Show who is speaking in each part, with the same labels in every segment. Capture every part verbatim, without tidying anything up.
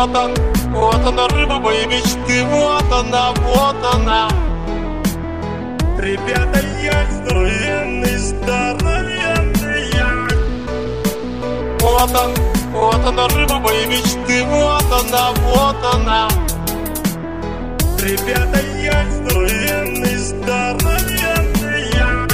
Speaker 1: Вот он, вот она, рыба моей мечты, вот она, вот она. Ребята, я здоровенный, здоровенный я. Вот он, вот она, рыба моей мечты, вот она, вот она. Ребята, я здоровенный, здоровенный я.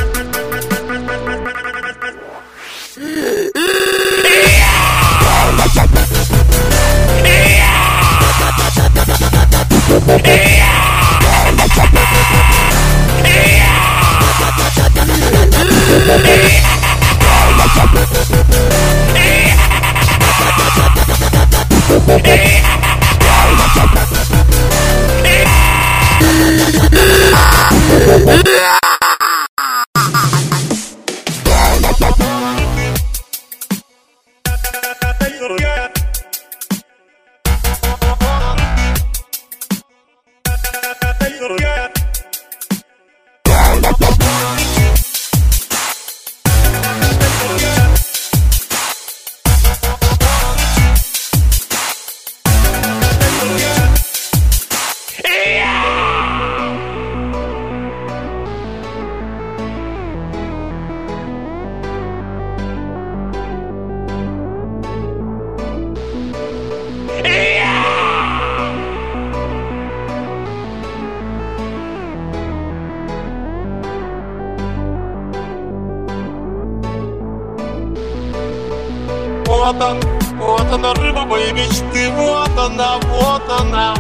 Speaker 1: Вот он, вот она, рыба моей мечты, вот она, вот она.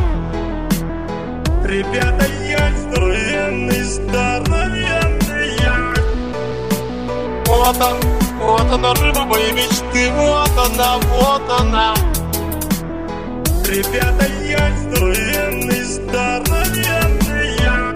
Speaker 1: Ребята, я здоровенный, здоровенный я. Вот он, вот она, рыба моей мечты, вот она, вот она. Ребята, я здоровенный, здоровенный я.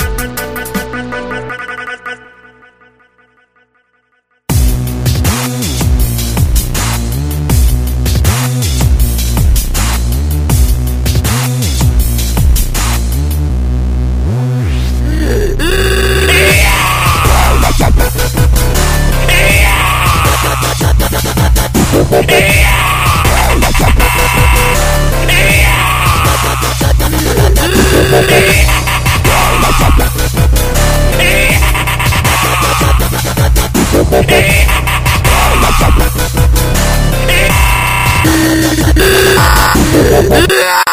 Speaker 2: Yeah.